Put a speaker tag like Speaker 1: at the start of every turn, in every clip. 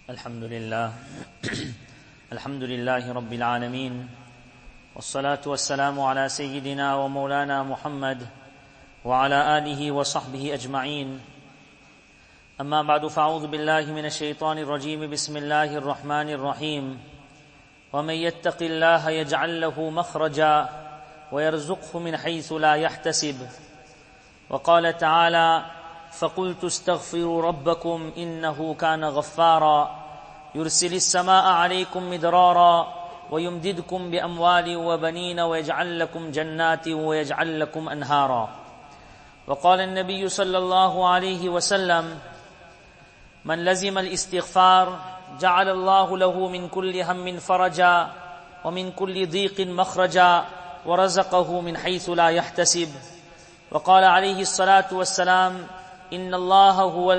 Speaker 1: الحمد لله الحمد لله رب العالمين والصلاة والسلام على سيدنا ومولانا محمد وعلى آله وصحبه أجمعين أما بعد فأعوذ بالله من الشيطان الرجيم بسم الله الرحمن الرحيم ومن يتق الله يجعل له مخرجا ويرزقه من حيث لا يحتسب وقال تعالى فقلت استغفروا ربكم إنه كان غفارا يرسل السماء عليكم مدرارا ويمددكم بأموال وبنين ويجعل لكم جنات ويجعل لكم أنهارا وقال النبي صلى الله عليه وسلم من لزم الاستغفار جعل الله له من كل هم فرجا ومن كل ضيق مخرجا ورزقه من حيث لا يحتسب وقال عليه الصلاة والسلام إن الله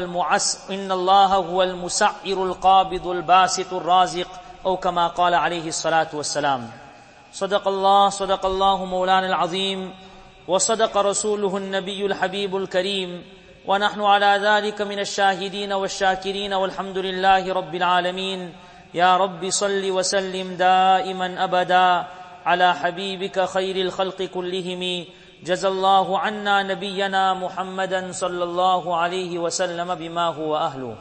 Speaker 1: هو المسعر القابض الباسط الرازق أو كما قال عليه الصلاة والسلام صدق الله مولانا العظيم وصدق رسوله النبي الحبيب الكريم ونحن على ذلك من الشاهدين والشاكرين والحمد لله رب العالمين يا رب صل وسلم دائما أبدا على حبيبك خير الخلق كلهم جزا الله عنا نبينا محمدا صلى الله عليه وسلم بما هو أهله.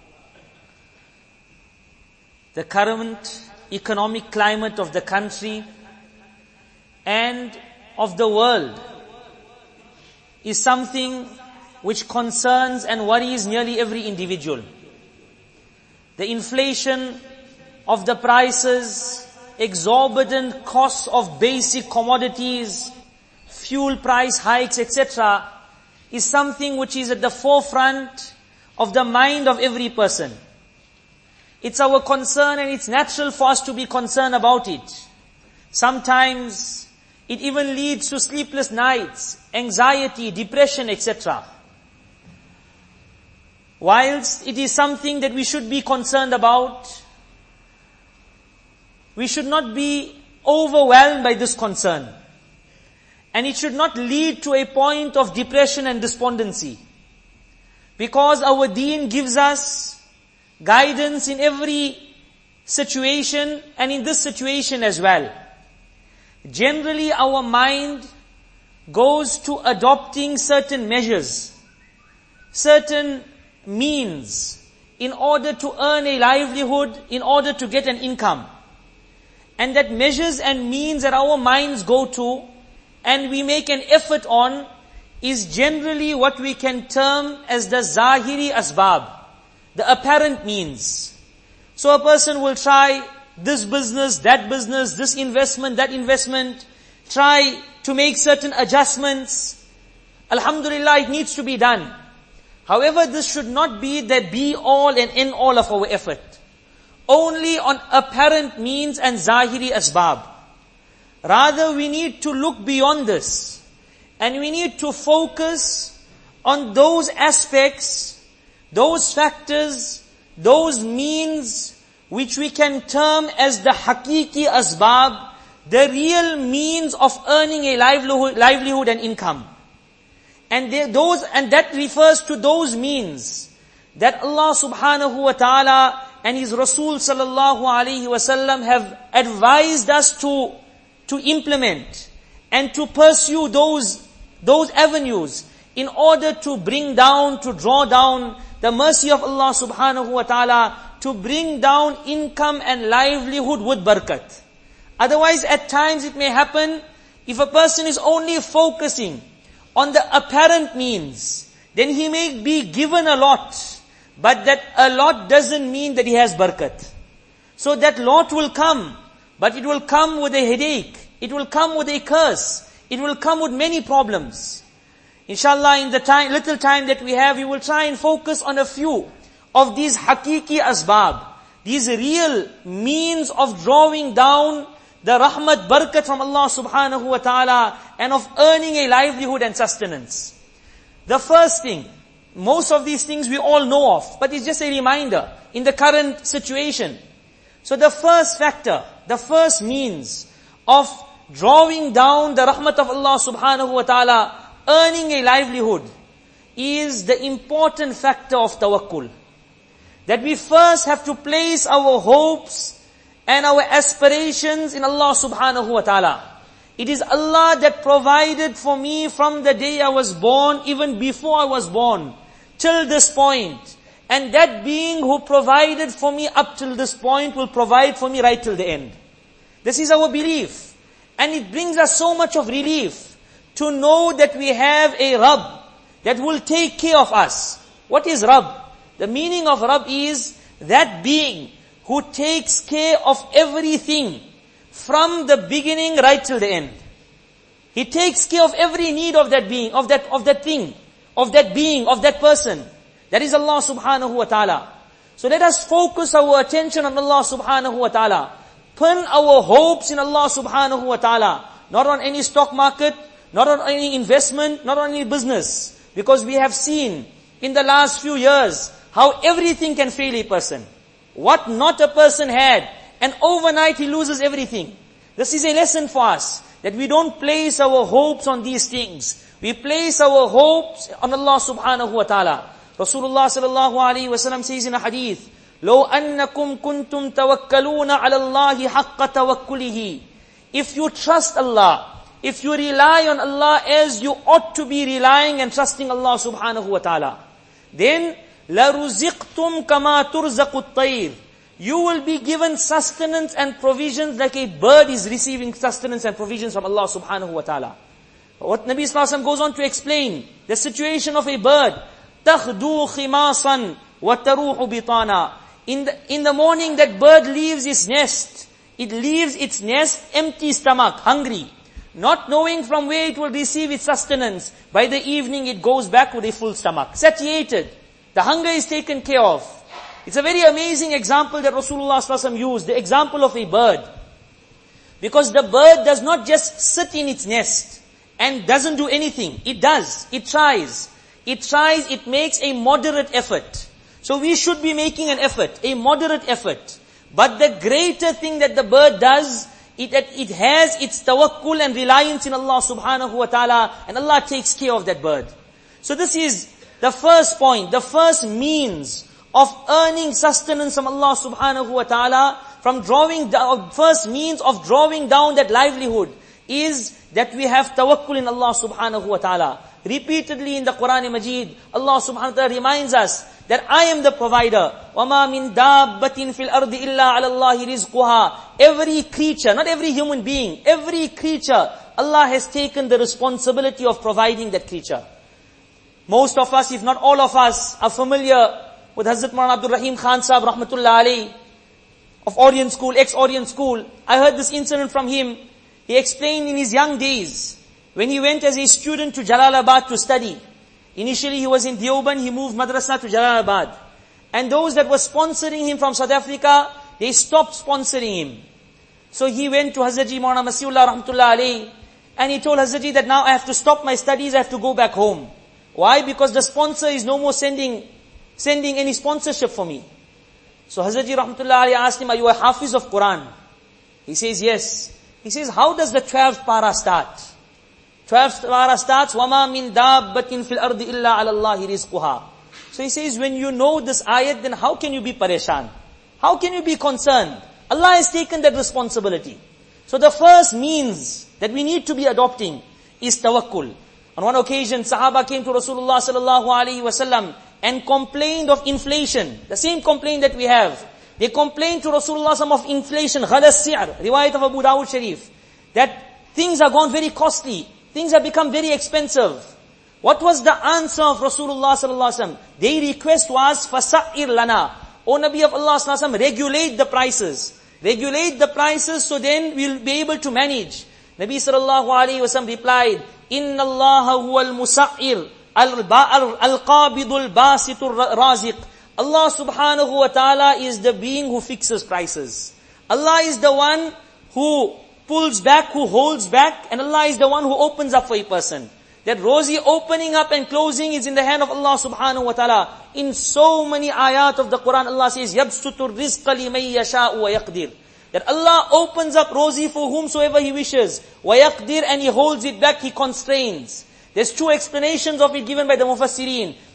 Speaker 1: The current economic climate of the country and of the world is something which concerns and worries nearly every individual. The inflation of the prices, exorbitant costs of basic commodities, fuel price hikes, etc., is something which is at the forefront of the mind of every person. It's our concern and it's natural for us to be concerned about it. Sometimes it even leads to sleepless nights, anxiety, depression, etc. Whilst it is something that we should be concerned about, we should not be overwhelmed by this concern. And it should not lead to a point of depression and despondency. Because our deen gives us guidance in every situation and in this situation as well. Generally our mind goes to adopting certain measures, certain means in order to earn a livelihood, in order to get an income. And that measures and means that our minds go to and we make an effort on is generally what we can term as the zahiri asbab, the apparent means. So a person will try this business, this investment, that investment, try to make certain adjustments. Alhamdulillah, it needs to be done. However, this should not be the be-all and end-all of our effort. Only on apparent means and zahiri asbab. Rather, we need to look beyond this. And we need to focus on those aspects, those factors, those means which we can term as the hakiki asbab, the real means of earning a livelihood and income. And that refers to those means that Allah subhanahu wa ta'ala and His Rasul sallallahu alayhi wasallam have advised us to implement and to pursue those avenues in order to bring down, to draw down the mercy of Allah subhanahu wa ta'ala, to bring down income and livelihood with barakat. Otherwise, at times it may happen, if a person is only focusing on the apparent means, then he may be given a lot, but that a lot doesn't mean that he has barakat. So that lot will come, but it will come with a headache, it will come with a curse, it will come with many problems. Inshallah, in the little time that we have, we will try and focus on a few of these hakiki asbab, these real means of drawing down the rahmat, barakat from Allah subhanahu wa ta'ala, and of earning a livelihood and sustenance. The first thing, most of these things we all know of, but it's just a reminder in the current situation. So the first factor, the first means of drawing down the rahmat of Allah subhanahu wa ta'ala, earning a livelihood, is the important factor of tawakkul. that we first have to place our hopes and our aspirations in Allah subhanahu wa ta'ala. It is Allah that provided for me from the day I was born, even before I was born, till this point. And that being who provided for me up till this point will provide for me right till the end. This is our belief. And it brings us so much of relief to know that we have a Rabb that will take care of us. What is Rabb? The meaning of Rabb is that being who takes care of everything from the beginning right till the end. He takes care of every need of that being, of that thing, of that being, of that person. That is Allah subhanahu wa ta'ala. So let us focus our attention on Allah subhanahu wa ta'ala. Pin our hopes in Allah subhanahu wa ta'ala. Not on any stock market, not on any investment, not on any business. Because we have seen in the last few years how everything can fail a person. What not a person had, and overnight he loses everything. This is a lesson for us, that we don't place our hopes on these things. We place our hopes on Allah subhanahu wa ta'ala. Rasulullah sallallahu alayhi wa sallam says in a hadith, لَوْ أَنَّكُمْ كُنْتُمْ تَوَكَّلُونَ عَلَى اللَّهِ حَقَّ تَوَكُّلِهِ. If you trust Allah, if you rely on Allah as you ought to be relying and trusting Allah subhanahu wa ta'ala, then لَرُزِقْتُمْ كَمَا تُرْزَقُ الطَّيْرِ. You will be given sustenance and provisions like a bird is receiving sustenance and provisions from Allah subhanahu wa ta'ala. What Nabi sallallahu alaihi wasallam goes on to explain, the situation of a bird. تَخْدُو خِمَاصًا وَتَرُوحُ بِطَانًا. In the morning that bird leaves its nest. It leaves its nest empty stomach, hungry. Not knowing from where it will receive its sustenance. By the evening it goes back with a full stomach. Satiated. The hunger is taken care of. It's a very amazing example that Rasulullah sallallahu alaihi wasallam used. The example of a bird. Because the bird does not just sit in its nest and doesn't do anything. It does. It tries. It makes a moderate effort. So we should be making an effort, a moderate effort. But the greater thing that the bird does, it has its tawakkul and reliance in Allah subhanahu wa ta'ala, and Allah takes care of that bird. So this is the first point, the first means of earning sustenance from Allah subhanahu wa ta'ala, from drawing down, first means of drawing down that livelihood, is that we have tawakkul in Allah subhanahu wa ta'ala. Repeatedly in the Quran Majid, Allah subhanahu wa ta'ala reminds us that I am the provider. وَمَا مِن دَابَّةٍ فِي الْأَرْضِ إِلَّا عَلَى اللَّهِ رِزْقُهَا. Every creature, not every human being, every creature, Allah has taken the responsibility of providing that creature. Most of us, if not all of us, are familiar with Hazrat Maulana Abdul Rahim Khan Sahib Rahmatullah Alayhi of Orient School, ex-Orient School. I heard this incident from him. He explained in his young days, when he went as a student to Jalalabad to study. Initially he was in Deoband, he moved madrasa to Jalalabad. And those that were sponsoring him from South Africa, they stopped sponsoring him. So he went to Hazrat Ji Maulana Masiullah Rahmatullah Alayhi, and he told Hazrat Ji that now I have to stop my studies, I have to go back home. Why? Because the sponsor is no more sending any sponsorship for me. So Hazrat Ji Rahmatullah Alayhi asked him, are you a Hafiz of Quran? He says, yes. He says, how does the 12th para start? 12th para starts, وَمَا مِن دَابَّةٍ فِي الْأَرْضِ إِلَّا عَلَى اللَّهِ رِزْقُهَا. So he says, when you know this ayat, then how can you be pareshan? How can you be concerned? Allah has taken that responsibility. So the first means that we need to be adopting is tawakkul. On one occasion, Sahaba came to Rasulullah sallallahu alaihi wasallam and complained of inflation. The same complaint that we have. They complained to Rasulullah of inflation, ghala si'r, riwayat of Abu Dawud Sharif, that things are gone very costly. Things have become very expensive. What was the answer of Rasulullah sallallahu alaihi wasallam? Their request was, فَسَعِّرْ لَنَا. O Nabi of Allah sallallahu alaihi wasallam, regulate the prices. Regulate the prices so then we'll be able to manage. Nabi sallallahu alaihi wasallam replied, إِنَّ اللَّهَ هُوَ الْمُسَعِّرُ الْقَابِضُ الْبَاسِطُ الرَّازِقُ. Allah subhanahu wa ta'ala is the being who fixes prices. Allah is the one who pulls back, who holds back, and Allah is the one who opens up for a person. That rosy opening up and closing is in the hand of Allah subhanahu wa ta'ala. In so many ayat of the Quran, Allah says, يَبْسُطُ الرِّزْقَ لِمَنْ يَشَاءُ وَيَقْدِرُ. That Allah opens up rosy for whomsoever He wishes. وَيَقْدِرُ, and He holds it back, He constrains. There's two explanations of it given by the Mufassirin.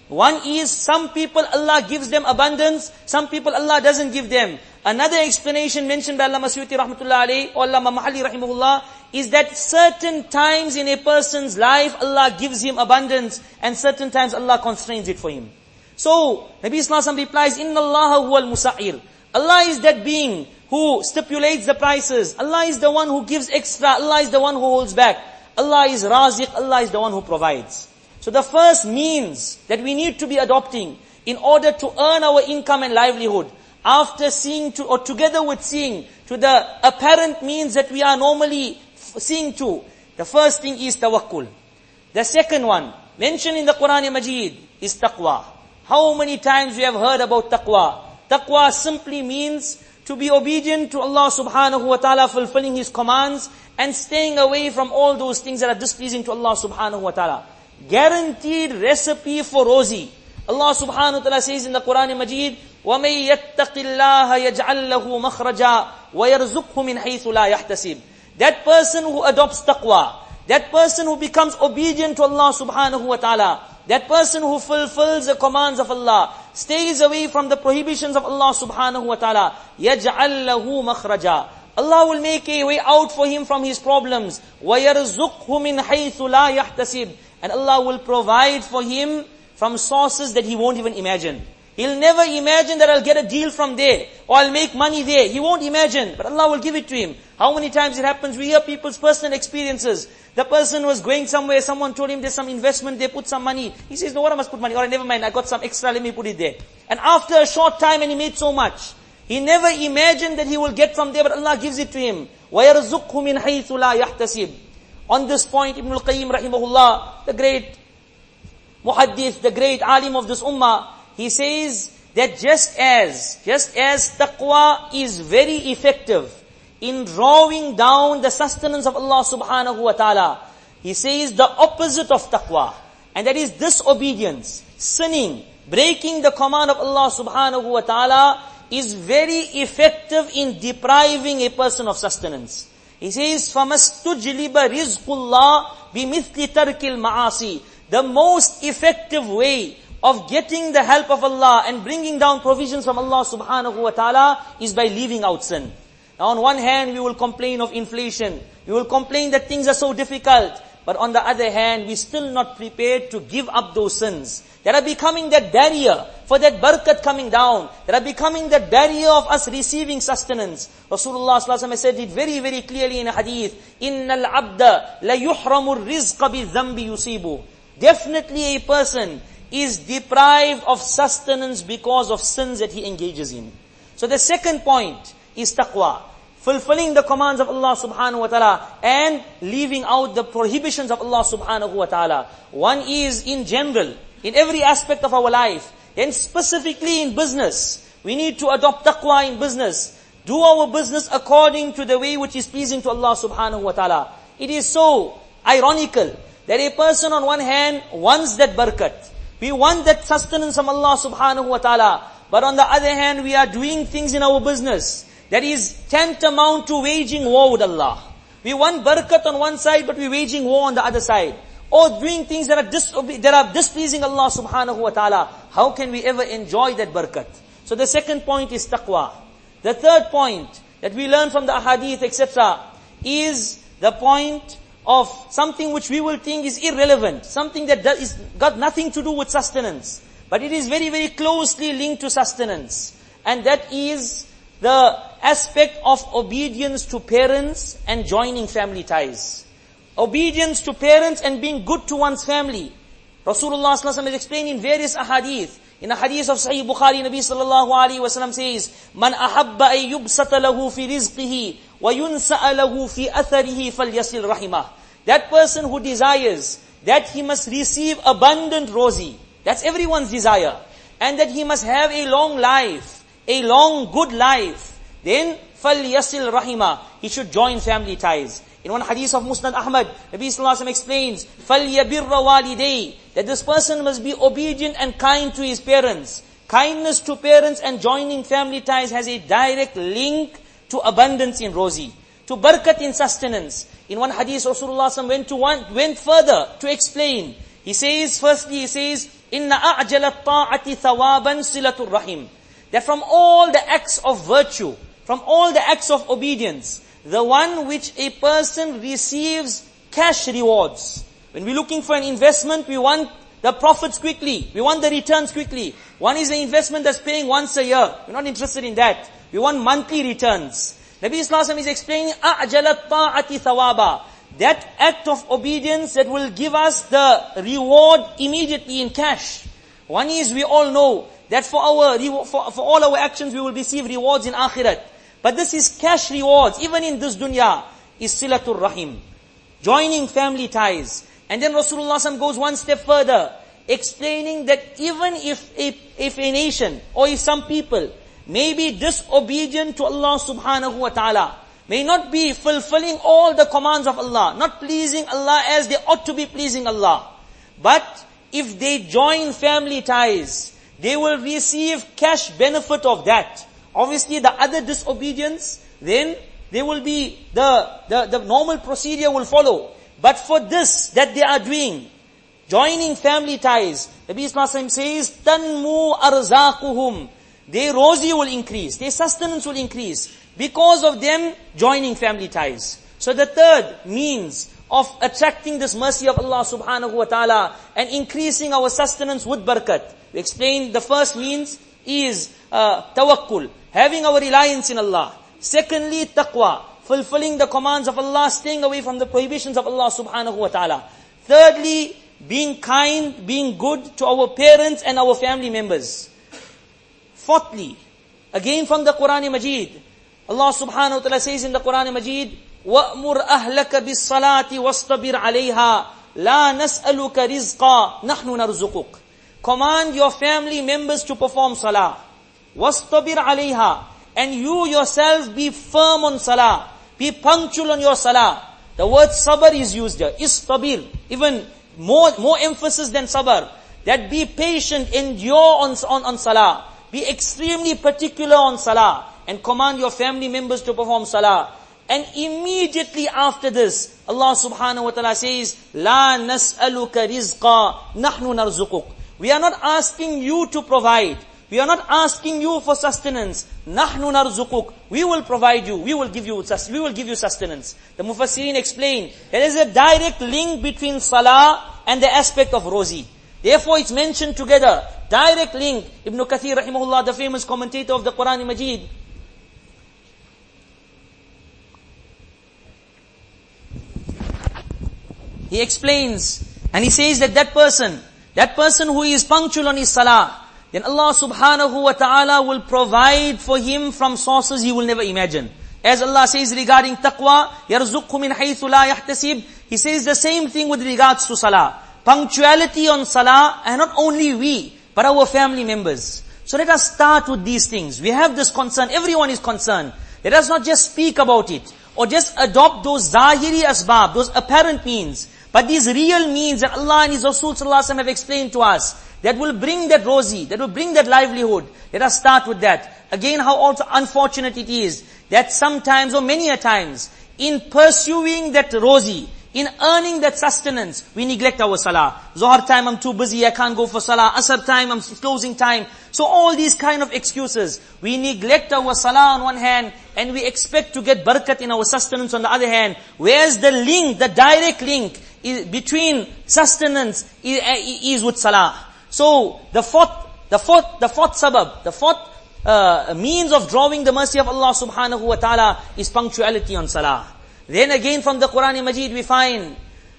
Speaker 1: One is, some people Allah gives them abundance, some people Allah doesn't give them. Another explanation mentioned by Allama Suyuti rahmatullah alayhi, or Allama Mahalli rahimahullah, is that certain times in a person's life, Allah gives him abundance, and certain times Allah constrains it for him. So, Nabi Sallallahu Alaihi Wasallam replies, Inna Allah huwal musa'ir. Allah is that being who stipulates the prices. Allah is the one who gives extra. Allah is the one who holds back. Allah is Raziq. Allah is the one who provides. So the first means that we need to be adopting in order to earn our income and livelihood, after seeing to, or together with seeing to the apparent means that we are normally seeing to, the first thing is tawakkul. The second one, mentioned in the Quran Majid, is taqwa. How many times we have heard about taqwa? Taqwa simply means to be obedient to Allah subhanahu wa ta'ala, fulfilling His commands, and staying away from all those things that are displeasing to Allah subhanahu wa ta'ala. Guaranteed recipe for rosy. Allah subhanahu wa ta'ala says in the Quran Majid, وَمَن يَتَّقِ اللَّهَ يَجْعَلْ لَهُ مَخْرَجًا وَيَرْزُقْهُ مِنْ حَيْثُ لَا يَحْتَسِبُ. That person who adopts taqwa, that person who becomes obedient to Allah subhanahu wa ta'ala, that person who fulfills the commands of Allah, stays away from the prohibitions of Allah subhanahu wa ta'ala, يَجْعَلْ لَهُ مَخْرَجًا. Allah will make a way out for him from his problems. وَيَرْزُقْهُ مِنْ حَيْثُ لَا يَحْتَسِبُ. And Allah will provide for him from sources that he won't even imagine. He'll never imagine that I'll get a deal from there, or I'll make money there. He won't imagine, but Allah will give it to him. How many times it happens, we hear people's personal experiences. The person was going somewhere, someone told him there's some investment, they put some money. He says, no, what I must put money? Alright, never mind, I got some extra, let me put it there. And after a short time, and he made so much. He never imagined that he will get from there, but Allah gives it to him. وَيَرْزُقْهُ مِنْ حَيْثُ لَا يَحْتَسِبُ. On this point, Ibn al-Qayyim rahimahullah, the great muhaddith, the great alim of this ummah, he says that just as taqwa is very effective in drawing down the sustenance of Allah subhanahu wa ta'ala, he says the opposite of taqwa, and that is disobedience, sinning, breaking the command of Allah subhanahu wa ta'ala, is very effective in depriving a person of sustenance. He says, فَمَسْتُجْلِبَ رِزْقُ اللَّهِ بِمِثْلِ تَرْكِ الْمَعَاصِي. The most effective way of getting the help of Allah and bringing down provisions from Allah subhanahu wa ta'ala is by leaving out sin. Now on one hand, we will complain of inflation. We will complain that things are so difficult. But on the other hand, we're still not prepared to give up those sins that are becoming that barrier for that barakat coming down, that are becoming that barrier of us receiving sustenance. Rasulullah sallallahu alaihi wasallam said it very, very clearly in a hadith, إِنَّ الْعَبْدَ لَيُحْرَمُ الرِّزْقَ بِالذَّنْبِ يُصِيبُ. Definitely a person is deprived of sustenance because of sins that he engages in. So the second point is taqwa. Fulfilling the commands of Allah subhanahu wa ta'ala and leaving out the prohibitions of Allah subhanahu wa ta'ala. One is in general, in every aspect of our life, and specifically in business. We need to adopt taqwa in business. Do our business according to the way which is pleasing to Allah subhanahu wa ta'ala. It is so ironical that a person on one hand wants that barakat. We want that sustenance from Allah subhanahu wa ta'ala. But on the other hand, we are doing things in our business that is tantamount to waging war with Allah. We want barakat on one side, but we're waging war on the other side. Or doing things that are displeasing Allah subhanahu wa ta'ala. How can we ever enjoy that barakat? So the second point is taqwa. The third point that we learn from the ahadith, etc., is the point of something which we will think is irrelevant. Something that is got nothing to do with sustenance. But it is very, very closely linked to sustenance. And that is the aspect of obedience to parents and joining family ties. Obedience to parents and being good to one's family. Rasulullah sallallahu alaihi wasallam has explained in various ahadith. In a hadith of Sahih Bukhari, Nabi sallallahu alaihi wasallam says, "Man ahabba ay yubsata lahu fi rizqihi wa yunsa'a lahu fi atharihi falyasil rahimah." That person who desires that he must receive abundant rosy, that's everyone's desire, and that he must have a long life, a long good life, then falyasil rahimah, he should join family ties. In one hadith of Musnad Ahmad, Nabi sallallahu alaihi wasallam explains, فَلْيَبِرَّ وَالِدَيْهِ, that this person must be obedient and kind to his parents. Kindness to parents and joining family ties has a direct link to abundance in rosy, to barakat in sustenance. In one hadith, Rasulullah sallallahu alaihi wasallam went further to explain. He says, firstly, he says, Inna a'jala ta'ati thawaban silatul rahim. That from all the acts of virtue, from all the acts of obedience, the one which a person receives cash rewards. When we're looking for an investment, we want the profits quickly. We want the returns quickly. One is an investment that's paying once a year. We're not interested in that. We want monthly returns. Nabi Sallallahu is explaining, أَعْجَلَ الطَّاعَةِ ثَوَابًا. That act of obedience that will give us the reward immediately in cash. One is, we all know that for all our actions we will receive rewards in akhirat. But this is cash rewards, even in this dunya, is silatul rahim. Joining family ties. And then Rasulullah SAW goes one step further, explaining that even if a nation, or if some people, may be disobedient to Allah subhanahu wa ta'ala, may not be fulfilling all the commands of Allah, not pleasing Allah as they ought to be pleasing Allah. But if they join family ties, they will receive cash benefit of that. Obviously the other disobedience, then there will be, the normal procedure will follow. But for this that they are doing, joining family ties, Nabi Sallallahu says, "Tanmu arzaquhum." Their rozi will increase, their sustenance will increase, because of them joining family ties. So the third means of attracting this mercy of Allah subhanahu wa ta'ala and increasing our sustenance with barakat. We explained the first means is tawakkul, having our reliance in Allah. Secondly, taqwa, fulfilling the commands of Allah, staying away from the prohibitions of Allah subhanahu wa ta'ala. Thirdly, being kind, being good to our parents and our family members. Fourthly, again from the Quran Majid, Allah subhanahu wa ta'ala says in the Quran Majid, وَأْمُرْ أَهْلَكَ بِالصَّلَاةِ وَاسْتَبِرْ عَلَيْهَا لَا نَسْأَلُكَ رِزْقًا نَحْنُ نَرْزُقُكَ. Command your family members to perform salah. وَاسْتَبِرْ عَلَيْهَا. And you yourself be firm on salah. Be punctual on your salah. The word sabr is used here. Istabir. Even more emphasis than sabr. That be patient, endure on salah. Be extremely particular on salah. And command your family members to perform salah. And immediately after this, Allah subhanahu wa ta'ala says, La nas'aluka rizqa, nahnu narzuquk. We are not asking you to provide. We are not asking you for sustenance. Nahnu narzuquk. We will provide you. We will give you sustenance. The Mufassirin explain, there is a direct link between salah and the aspect of rozi. Therefore it's mentioned together. Direct link. Ibn Kathir rahimahullah, the famous commentator of the Quran Majid, he explains, and he says that person who is punctual on his salah, then Allah subhanahu wa ta'ala will provide for him from sources he will never imagine. As Allah says regarding taqwa, يَرْزُقْهُ مِنْ حَيْثُ لَا يَحْتَسِبْ. He says the same thing with regards to salah. Punctuality on salah, and not only we, but our family members. So let us start with these things. We have this concern, everyone is concerned. Let us not just speak about it, or just adopt those zahiri asbab, those apparent means. But these real means that Allah and His Rasul sallallahu alaihi wasallam have explained to us, that will bring that rozi, that will bring that livelihood. Let us start with that. Again, how also unfortunate it is, that sometimes or many a times, in pursuing that rozi, in earning that sustenance, we neglect our salah. Zohar time, I'm too busy, I can't go for salah. Asr time, I'm closing time. So all these kind of excuses. We neglect our salah on one hand, and we expect to get barakat in our sustenance on the other hand. Whereas the link, the direct link between sustenance is with salah. So the fourth sabab, the fourth means of drawing the mercy of Allah subhanahu wa ta'ala is punctuality on salah. Then again from the Quran Majid we find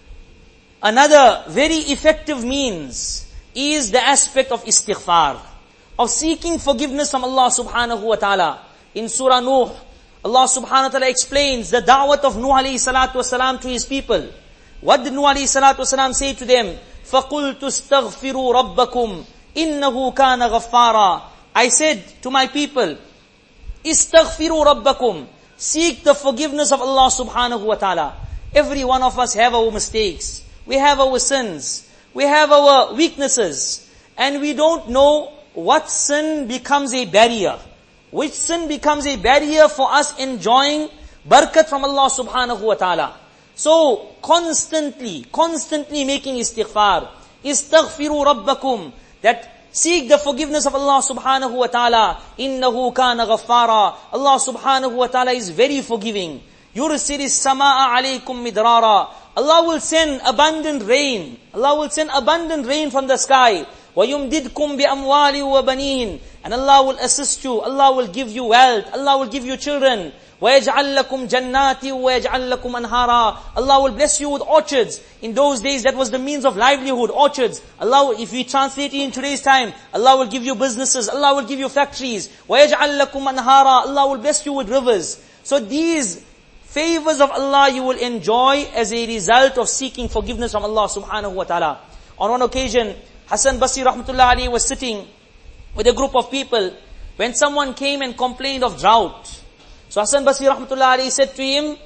Speaker 1: another very effective means is the aspect of istighfar, of seeking forgiveness from Allah subhanahu wa ta'ala. In Surah Nuh, Allah subhanahu wa ta'ala explains the da'wat of Nuh alayhi salatu wasalam to his people. What did Nuh alayhi salatu wasalam say to them? فَقُلْتُ اسْتَغْفِرُوا رَبَّكُمْ إِنَّهُ كَانَ غَفَّارًا. I said to my people, استغفروا ربكم. Seek the forgiveness of Allah subhanahu wa ta'ala. Every one of us have our mistakes. We have our sins. We have our weaknesses. And we don't know what sin becomes a barrier. Which sin becomes a barrier for us enjoying barakat from Allah subhanahu wa ta'ala. So, constantly making istighfar. Istaghfiru rabbakum. that seek the forgiveness of Allah subhanahu wa ta'ala. Innahu kana ghaffara. Allah subhanahu wa ta'ala is very forgiving. Yursilis samaa alaykum midrara. Allah will send abundant rain. Allah will send abundant rain from the sky. وَيُمْدِدْكُمْ بِأَمْوَالٍ وَبَنِينَ. And Allah will assist you. Allah will give you wealth. Allah will give you children. وَيَجْعَلْ لَكُمْ جَنَّاتٍ وَيَجْعَلْ لَكُمْ أَنْهَارًا. Allah will bless you with orchards. In those days, that was the means of livelihood, orchards. Allah, if we translate it in today's time, Allah will give you businesses. Allah will give you factories. وَيَجْعَلْ لَكُمْ أَنْهَارًا. Allah will bless you with rivers. So these favors of Allah you will enjoy as a result of seeking forgiveness from Allah subhanahu wa ta'ala. On one occasion, Hasan Basri rahmatullah alayhi was sitting with a group of people when someone came and complained of drought. So Hasan Basri rahmatullah alayhi said to him,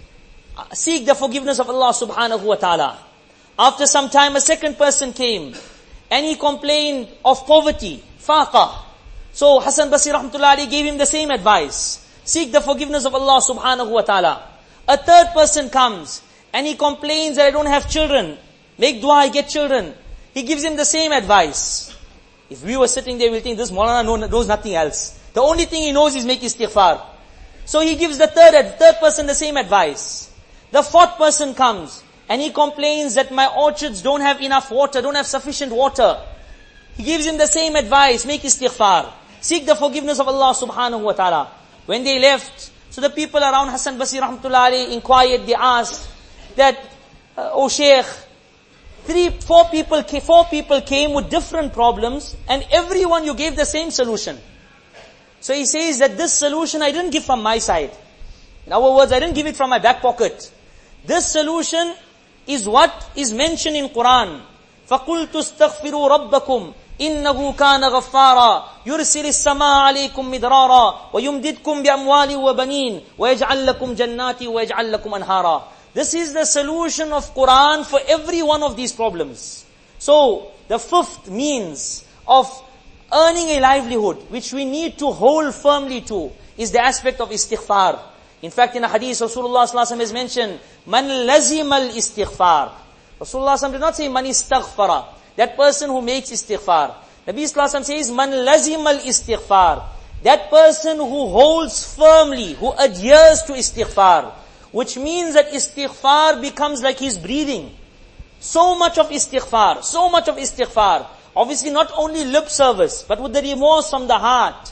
Speaker 1: seek the forgiveness of Allah subhanahu wa ta'ala. After some time, a second person came and he complained of poverty, faqah. So Hasan Basri rahmatullah alayhi gave him the same advice. Seek the forgiveness of Allah subhanahu wa ta'ala. A third person comes and he complains that I don't have children. Make dua, I get children. He gives him the same advice. If we were sitting there, we'll think this Maulana knows nothing else. The only thing he knows is make istighfar. So he gives the third person the same advice. The fourth person comes and he complains that my orchards don't have enough water, don't have sufficient water. He gives him the same advice, make istighfar. Seek the forgiveness of Allah subhanahu wa ta'ala. When they left, so the people around Hasan Basri rahmatullah alayhi inquired, they asked that, oh Shaykh, four people came with different problems and everyone you gave the same solution. So he says that this solution I didn't give from my side. In other words, I didn't give it from my back pocket. This solution is what is mentioned in Quran. فَقُلْتُ اسْتَغْفِرُوا رَبَّكُمْ إِنَّهُ كَانَ غَفَّارًا يُرْسِلِ السَّمَاءَ عَلَيْكُمْ مِدْرَارًا وَيُمْدِدْكُمْ بِأَمْوَالٍ وَبَنِينَ وَيَجْعَلْ لَكُمْ جَنَّاتٍ وَيَجْعَلْ لَكُمْ أَنْهَارًا. This is the solution of Quran for every one of these problems. So, the fifth means of earning a livelihood, which we need to hold firmly to, is the aspect of istighfar. In fact, in a hadith, Rasulullah sallallahu alaihi wasallam has mentioned, Man lazima al-istighfar. Rasulullah sallallahu alaihi wasallam did not say, Man istaghfara. That person who makes istighfar. Nabi sallallahu alaihi wasallam says, Man lazima al-istighfar. That person who holds firmly, who adheres to istighfar. Which means that istighfar becomes like his breathing. So much of istighfar, so much of istighfar. Obviously not only lip service, but with the remorse from the heart.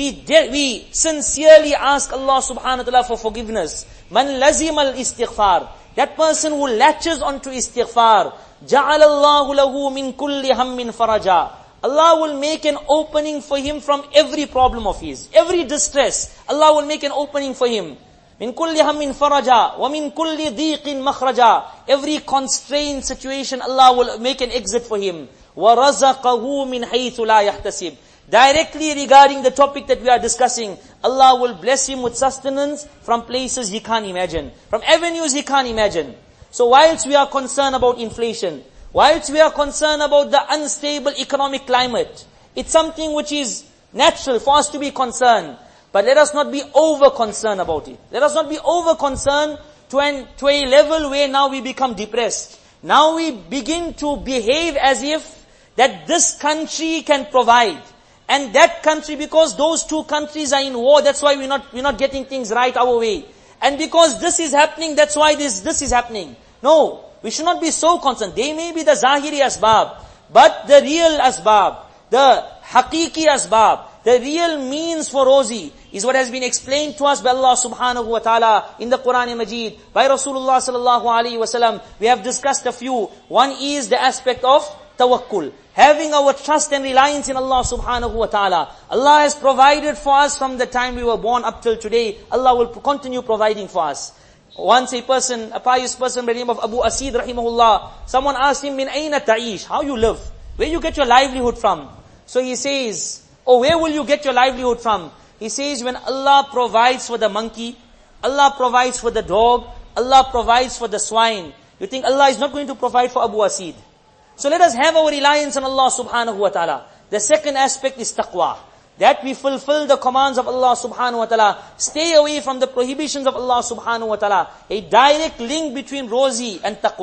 Speaker 1: We sincerely ask Allah subhanahu wa ta'ala for forgiveness. Man lazim al-istighfar. That person who latches onto istighfar. Ja'ala Allahu lahu min kulli hammin faraja. Allah will make an opening for him from every problem of his. Every distress, Allah will make an opening for him. Min kulli hammin faraja, wa min kulli dhiqin makhraja. Every constrained situation, Allah will make an exit for him. Wa razaqahu min haythu la yahtasib. Directly regarding the topic that we are discussing, Allah will bless him with sustenance from places he can't imagine, from avenues he can't imagine. So whilst we are concerned about inflation, whilst we are concerned about the unstable economic climate, it's something which is natural for us to be concerned. But let us not be over-concerned about it. Let us not be over-concerned to a level where now we become depressed. Now we begin to behave as if that this country can provide. And that country, because those two countries are in war, that's why we're not getting things right our way. And because this is happening, that's why this is happening. No, we should not be so concerned. They may be the zahiri asbab, but the real asbab, the haqiqi asbab, the real means for rozi is what has been explained to us by Allah subhanahu wa ta'ala in the Quran Majid, by Rasulullah sallallahu alaihi wasallam. We have discussed a few. One is the aspect of tawakkul. Having our trust and reliance in Allah subhanahu wa ta'ala. Allah has provided for us from the time we were born up till today. Allah will continue providing for us. Once a pious person by the name of Abu Asid rahimahullah, someone asked him, Min ayna ta'ish? How you live? Where you get your livelihood from? So he says, where will you get your livelihood from? He says, when Allah provides for the monkey, Allah provides for the dog, Allah provides for the swine, you think Allah is not going to provide for Abu Asid? So let us have our reliance on Allah subhanahu wa ta'ala. The second aspect is taqwa. That we fulfill the commands of Allah subhanahu wa ta'ala. Stay away from the prohibitions of Allah subhanahu wa ta'ala. A direct link between rozi and taqwa.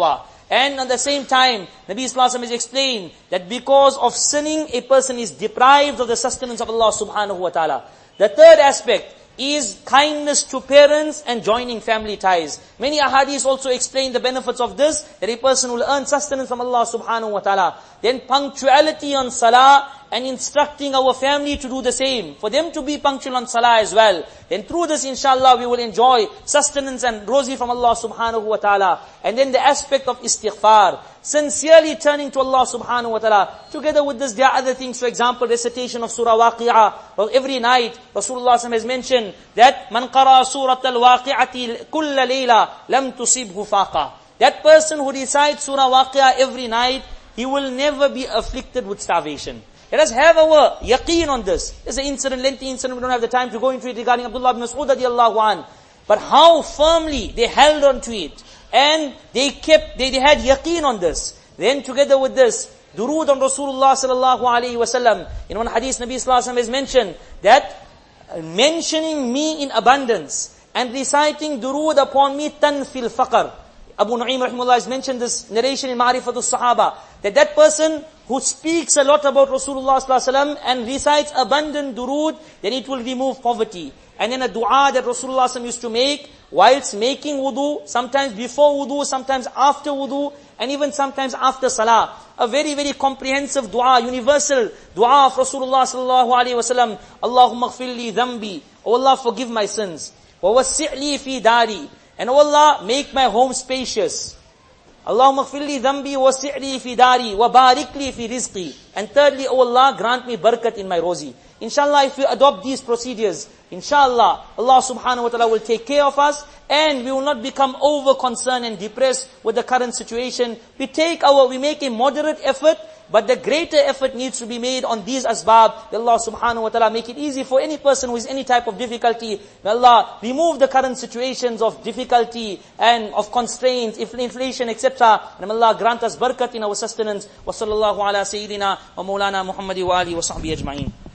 Speaker 1: And at the same time, Nabi Sallallahu Alaihi Wasallam has explained that because of sinning, a person is deprived of the sustenance of Allah subhanahu wa ta'ala. The third aspect is kindness to parents and joining family ties. Many ahadith also explain the benefits of this, that a person will earn sustenance from Allah subhanahu wa ta'ala. Then punctuality on salah, and instructing our family to do the same, for them to be punctual on salah as well. Then through this, inshallah, we will enjoy sustenance and rozi from Allah subhanahu wa ta'ala. And then the aspect of istighfar, sincerely turning to Allah subhanahu wa ta'ala. Together with this, there are other things, for example, recitation of Surah Waqi'ah. Every night, Rasulullah has mentioned that, Man qara surat al-waqi'ati kulla layla, lam tusibhu faqa. That person who recites Surah Waqi'ah every night, he will never be afflicted with starvation. Let us have our yaqeen on this. It's an incident, lengthy incident, we don't have the time to go into it, regarding Abdullah ibn Mas'ud radiallahu anh. But how firmly they held on to it, and they had yaqeen on this. Then together with this, durood on Rasulullah sallallahu alayhi wa sallam. In one hadith, Nabi sallallahu alayhi wa sallam has mentioned that mentioning me in abundance and reciting durood upon me tanfil faqr. Abu Nu'aym rahimahullah has mentioned this narration in Ma'rifatul Sahaba, that person who speaks a lot about Rasulullah sallallahu alaihi wasallam and recites abundant durood, then it will remove poverty. And then a dua that Rasulullah sallallahu alaihi wasallam used to make whilst making wudu, sometimes before wudu, sometimes after wudu, and even sometimes after salah. A very, very comprehensive dua, universal dua of Rasulullah sallallahu alaihi wasallam. Allahumma ghfir li dhanbi. Oh Allah, forgive my sins. Wa wasi' fi dari. And oh Allah, make my home spacious. Allahumma ghfir li dhanbi wasi' fi dari wa barik li fi rizqi. And thirdly, oh Allah, grant me barakat in my rozi. Inshallah, if we adopt these procedures, inshallah, Allah subhanahu wa ta'ala will take care of us, and we will not become over concerned and depressed with the current situation. We make a moderate effort, but the greater effort needs to be made on these asbab. May Allah subhanahu wa ta'ala make it easy for any person who is any type of difficulty. May Allah remove the current situations of difficulty and of constraints, inflation, etc. And may Allah grant us barakat in our sustenance. Wa sallallahu ala sayyidina wa maulana Muhammadi wa alihi wa sahbihi ajma'in.